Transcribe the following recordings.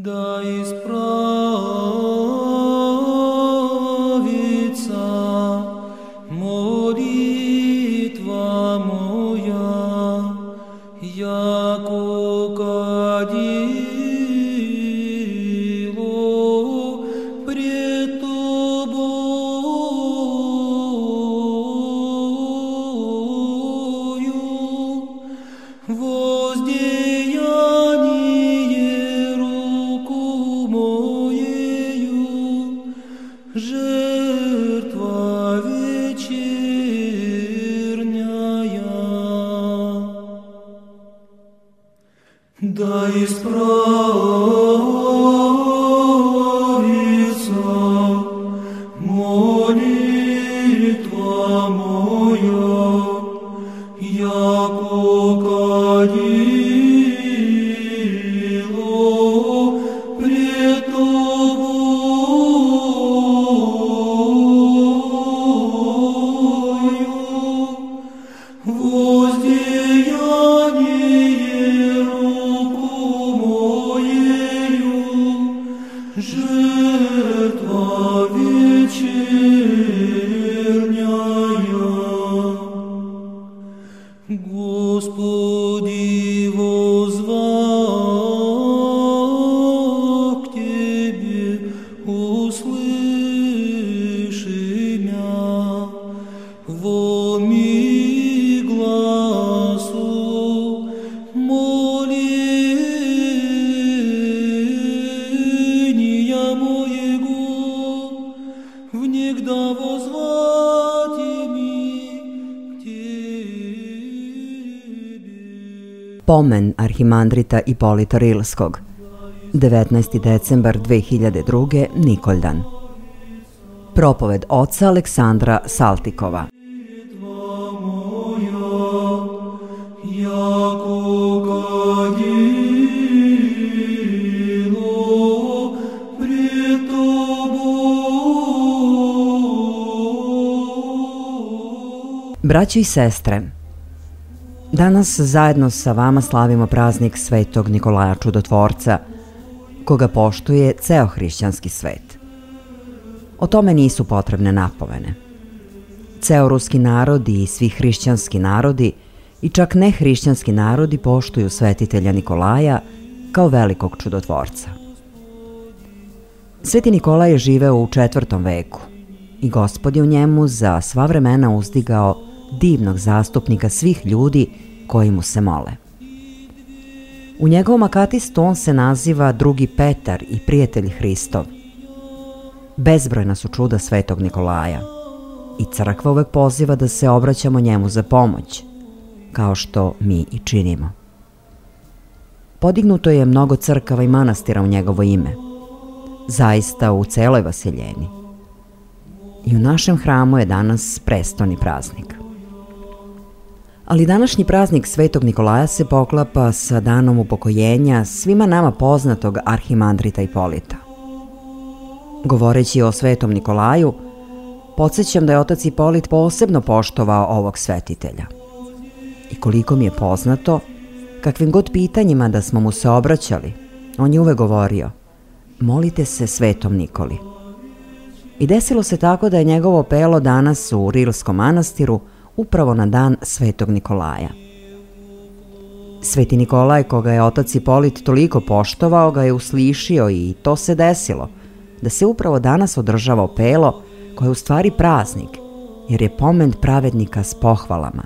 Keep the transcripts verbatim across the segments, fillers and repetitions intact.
da ispravica molitva moja, jako kadilo pred Tobою, возdeяние руку моею, жертва вечерняя. Да исправится молитва моя, яко кадило пред Тобою, возdeяние руку моею, жертва вечерняя. Господи, возвах к Тебе, услыши мя, волми гласу моления моего, внегда возвати ми к Тебе. Pomen arhimandrita Ipolita Rilskog, devetnaesti decembar dve hiljade druge. Nikoldan. Propoved oca Aleksandra Saltikova. Яко кадило пред Тобою. Braćo i sestre, danas zajedno sa vama slavimo praznik Svetog Nikolaja Čudotvorca, koga poštuje ceo hrišćanski svet. O tome nisu potrebne napomene. Ceo ruski narod i svi hrišćanski narodi i čak nehrišćanski narodi poštuju svetitelja Nikolaja kao velikog čudotvorca. Sveti Nikolaj je živeo u četvrtom veku i Gospod je u njemu za sva vremena uzdigao divnog zastupnika svih ljudi koji mu se mole. U njegovom akatistu on se naziva drugi Petar i prijatelj Hristov. Bezbrojna su čuda Svetog Nikolaja i crkva uvek poziva da se obraćamo njemu za pomoć, kao što mi i činimo. Podignuto je mnogo crkava i manastira u njegovo ime, zaista u celoj Vaseljeni. I u našem hramu je danas prestoni praznik. Ali današnji praznik Svetog Nikolaja se poklapa sa danom upokojenja svima nama poznatog arhimandrita Ipolita. Govoreći o Svetom Nikolaju, podsjećam da je otac Ipolit posebno poštovao ovog svetitelja. I koliko mi je poznato, kakvim god pitanjima da smo mu se obraćali, on je uvek govorio: molite se Svetom Nikoli. I desilo se tako da je njegovo pelo danas u Rilskom manastiru upravo na dan Svetog Nikolaja. Sveti Nikolaj, koga je otac Ipolit toliko poštovao, ga je uslišio i to se desilo, da se upravo danas održava pelo koje je u stvari praznik, jer je pomen pravednika s pohvalama.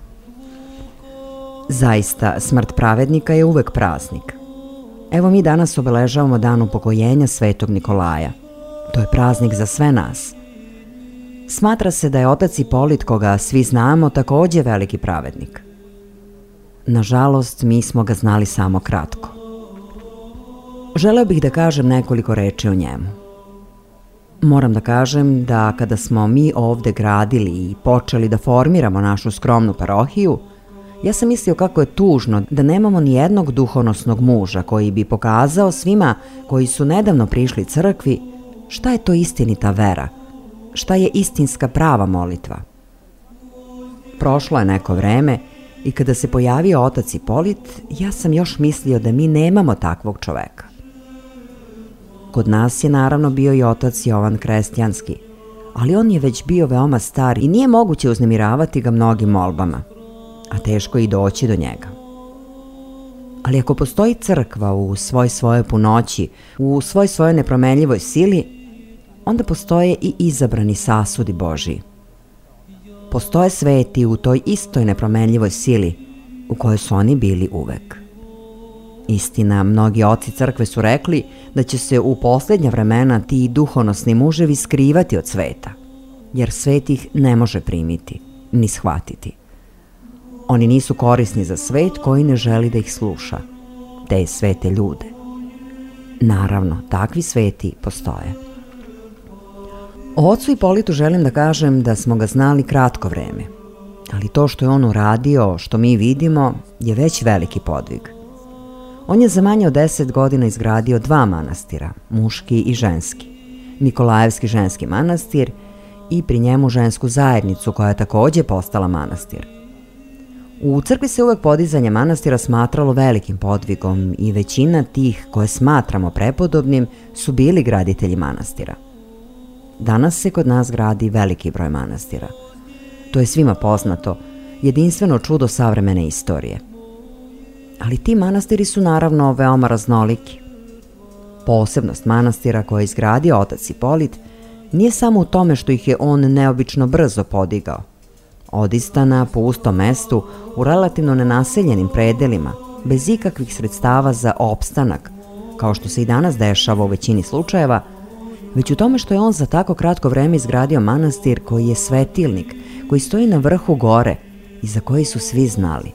Zaista, smrt pravednika je uvek praznik. Evo mi danas obeležavamo dan upokojenja Svetog Nikolaja. To je praznik za sve nas. Smatra se da je otac Ipolit, koga svi znamo, takođe veliki pravednik. Nažalost, mi smo ga znali samo kratko. Želeo bih da kažem nekoliko reči o njemu. Moram da kažem da kada smo mi ovde gradili i počeli da formiramo našu skromnu parohiju, ja sam mislio kako je tužno da nemamo ni jednog duhonosnog muža koji bi pokazao svima koji su nedavno prišli crkvi šta je to istinita vera, šta je istinska prava molitva. Prošlo je neko vreme i kada se pojavio otac Ipolit, ja sam još mislio da mi nemamo takvog čoveka. Kod nas je naravno bio i otac Jovan Krestijanski, ali on je već bio veoma star i nije moguće uznemiravati ga mnogim molbama, a teško je i doći do njega. Ali ako postoji crkva u svoj svojoj punoći, u svoj svojoj nepromenljivoj sili, onda postoje i izabrani sasudi Božiji. Postoje sveti u toj istoj nepromenljivoj sili u kojoj su oni bili uvek. Istina, mnogi oci crkve su rekli da će se u posljednja vremena ti duhonosni muževi skrivati od sveta, jer svet ih ne može primiti, ni shvatiti. Oni nisu korisni za svet koji ne želi da ih sluša, te svete ljude. Naravno, takvi sveti postoje. O ocu Ipolitu želim da kažem da smo ga znali kratko vreme, ali to što je on uradio, što mi vidimo, je već veliki podvig. On je za manje od deset godina izgradio dva manastira, muški i ženski. Nikolajevski ženski manastir i pri njemu žensku zajednicu koja je takođe postala manastir. U crkvi se uvek podizanje manastira smatralo velikim podvigom i većina tih koje smatramo prepodobnim su bili graditelji manastira. Danas se kod nas gradi veliki broj manastira. To je svima poznato, jedinstveno čudo savremene istorije. Ali ti manastiri su naravno veoma raznoliki. Posebnost manastira koje je izgradio otac Ipolit nije samo u tome što ih je on neobično brzo podigao. Odista na pustom mestu, u relativno nenaseljenim predelima, bez ikakvih sredstava za opstanak, kao što se i danas dešava u većini slučajeva, već u tome što je on za tako kratko vreme izgradio manastir koji je svetilnik, koji stoji na vrhu gore i za koji su svi znali.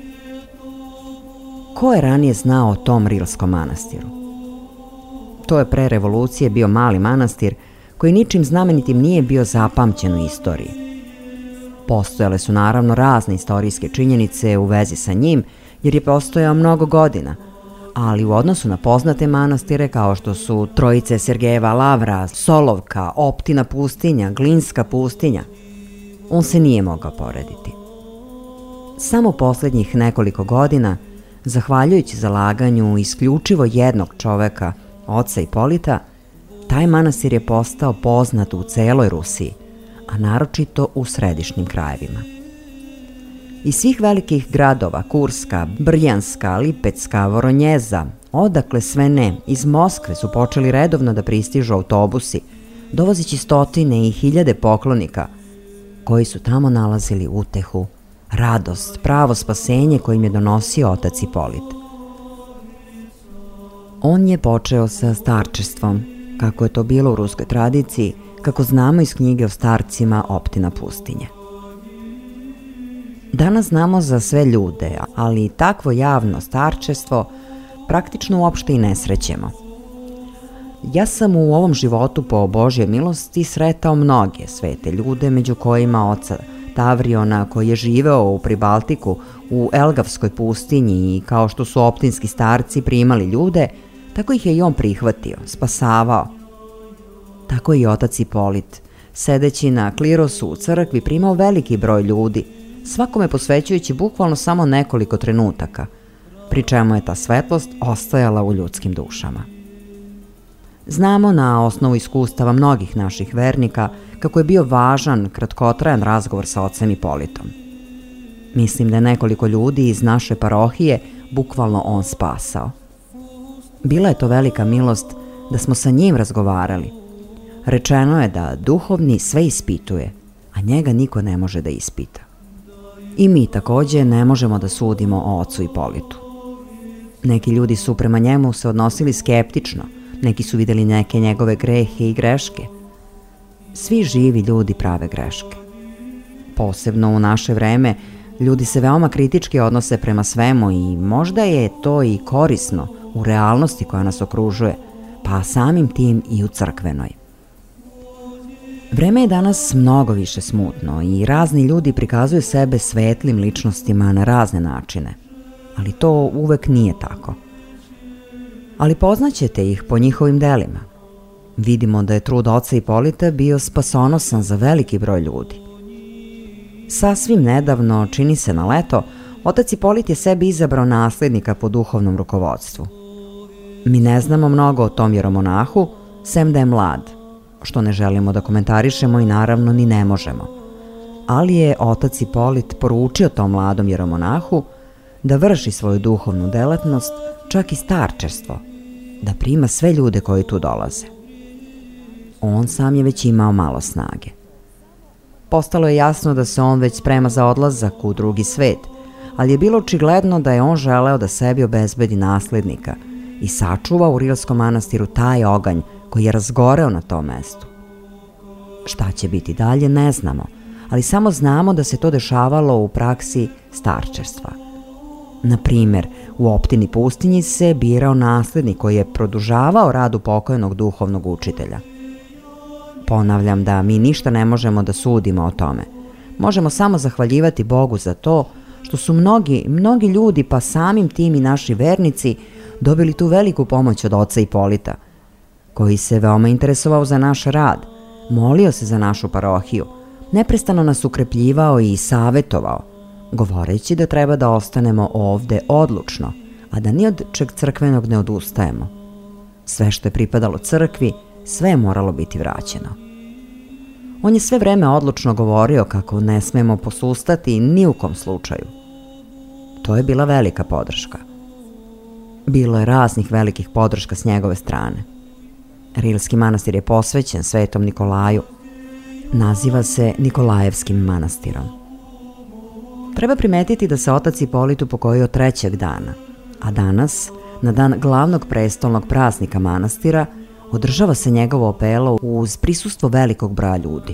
Ko je ranije znao o tom Rilskom manastiru? To je pre revolucije bio mali manastir koji ničim znamenitim nije bio zapamćen u istoriji. Postojale su naravno razne istorijske činjenice u vezi sa njim, jer je postojao mnogo godina, ali u odnosu na poznate manastire kao što su Trojice Sergejeva lavra, Solovka, Optina pustinja, Glinska pustinja, on se nije mogao porediti. Samo poslednjih nekoliko godina, zahvaljujući zalaganju isključivo jednog čoveka, oca Ipolita, taj manastir je postao poznat u celoj Rusiji, a naročito u središnjim krajevima. Iz svih velikih gradova, Kurska, Brjanska, Lipecka, Voronjeza, odakle sve ne, iz Moskve su počeli redovno da pristižu autobusi, dovozeći stotine i hiljade poklonika, koji su tamo nalazili utehu, radost, pravo spasenje kojim je donosio otac Ipolit. On je počeo sa starčestvom, kako je to bilo u ruskoj tradiciji, kako znamo iz knjige o starcima Optina pustinje. Danas znamo za sve ljude, ali takvo javno starčestvo praktično uopšte i ne srećemo. Ja sam u ovom životu po Božje milosti sretao mnoge svete ljude, među kojima oca Tavriona koji je živeo u Pribaltiku u Elgavskoj pustinji i kao što su optinski starci primali ljude, tako ih je i on prihvatio, spasavao. Tako i otac Ipolit, sedeći na klirosu u crkvi, primao veliki broj ljudi, svakome posvećujući bukvalno samo nekoliko trenutaka, pri čemu je ta svetlost ostajala u ljudskim dušama. Znamo na osnovu iskustava mnogih naših vernika kako je bio važan, kratkotrajan razgovor sa ocem Ipolitom. Mislim da je nekoliko ljudi iz naše parohije bukvalno on spasao. Bila je to velika milost da smo sa njim razgovarali. Rečeno je da duhovni sve ispituje, a njega niko ne može da ispita. I mi takođe ne možemo da sudimo o ocu Ipolitu. Neki ljudi su prema njemu se odnosili skeptično, neki su videli neke njegove grehe i greške. Svi živi ljudi prave greške. Posebno u naše vreme, ljudi se veoma kritički odnose prema svemu i možda je to i korisno u realnosti koja nas okružuje, pa samim tim i u crkvenoj. Vreme je danas mnogo više smutno i razni ljudi prikazuju sebe svetlim ličnostima na razne načine, ali to uvek nije tako. Ali poznaćete ih po njihovim delima. Vidimo da je trud oca Ipolita bio spasonosan za veliki broj ljudi. Sasvim nedavno, čini se na leto, otac Ipolit je sebi izabrao naslednika po duhovnom rukovodstvu. Mi ne znamo mnogo o tom jeromonahu, sem da je mlad, što ne želimo da komentarišemo i naravno ni ne možemo. Ali je otac Ipolit poručio tom mladom jeromonahu da vrši svoju duhovnu delatnost, čak i starčestvo, da prima sve ljude koji tu dolaze. On sam je već imao malo snage. Postalo je jasno da se on već sprema za odlazak u drugi svet, ali je bilo očigledno da je on želeo da sebi obezbedi naslednika i sačuva u Rilskom manastiru taj oganj koji je razgoreo na tom mestu. Šta će biti dalje ne znamo, ali samo znamo da se to dešavalo u praksi starčestva. Na primer, u optini Pustinji se birao naslednik koji je produžavao radu pokojnog duhovnog učitelja. Ponavljam da mi ništa ne možemo da sudimo o tome. Možemo samo zahvaljivati Bogu za to što su mnogi, mnogi ljudi, pa samim tim i naši vernici, dobili tu veliku pomoć od oca Ipolita, koji se veoma interesovao za naš rad, molio se za našu parohiju, neprestano nas ukrepljivao i savetovao, govoreći da treba da ostanemo ovde odlučno, a da ni od čeg crkvenog ne odustajemo. Sve što je pripadalo crkvi, sve je moralo biti vraćeno. On je sve vreme odlučno govorio kako ne smemo posustati ni u kom slučaju. To je bila velika podrška. Bilo je raznih velikih podrška s njegove strane. Rilski manastir je posvećen Svetom Nikolaju. Naziva se Nikolajevskim manastirom. Treba primetiti da se otac Ipolit upokojio trećeg dana, a danas, na dan glavnog prestolnog praznika manastira, održava se njegovo opelo uz prisustvo velikog broja ljudi.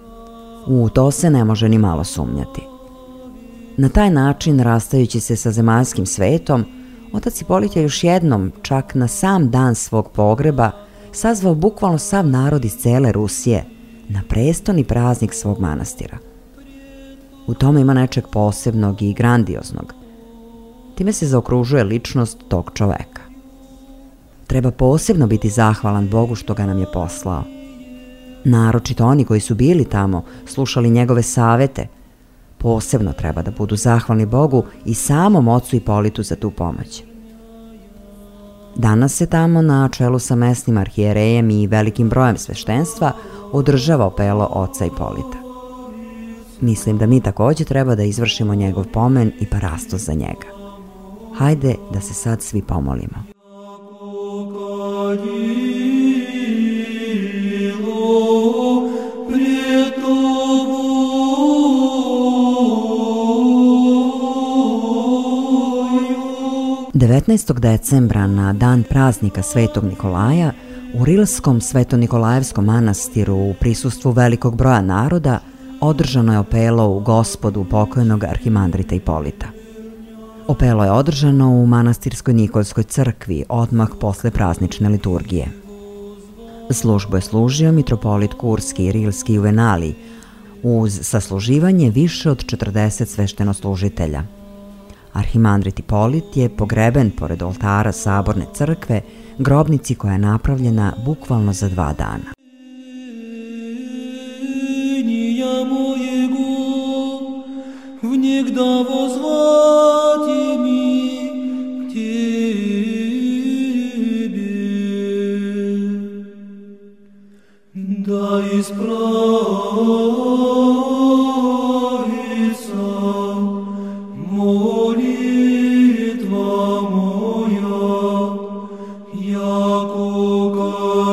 U to se ne može ni malo sumnjati. Na taj način, rastajući se sa zemaljskim svetom, otac Ipolit je još jednom, čak na sam dan svog pogreba, sazvao bukvalno sav narod iz cele Rusije na prestolni praznik svog manastira. U tome ima nečeg posebnog i grandioznog. Time se zaokružuje ličnost tog čoveka. Treba posebno biti zahvalan Bogu što ga nam je poslao. Naročito oni koji su bili tamo, slušali njegove savete, posebno treba da budu zahvalni Bogu i samom ocu Ipolitu za tu pomoć. Danas se tamo na čelu sa mesnim arhijerejem i velikim brojem sveštenstva održava opelo oca Ipolita. Mislim da mi takođe treba da izvršimo njegov pomen i parastos za njega. Hajde da se sad svi pomolimo. devetnaestog decembra, na dan praznika Svetog Nikolaja, u Rilskom Sveto-Nikolajevskom manastiru u prisustvu velikog broja naroda održano je opelo u Gospodu pokojnog arhimandrita Ipolita. Opelo je održano u manastirskoj Nikolskoj crkvi odmah posle praznične liturgije. Službu je služio mitropolit Kurski i Rilski Juvenalij uz sasluživanje više od četrdeset sveštenoslužitelja. Arhimandrit Ipolit je pogreben pored oltara Saborne crkve, grobnici koja je napravljena bukvalno za dva dana. Да исправится молитва моя, яко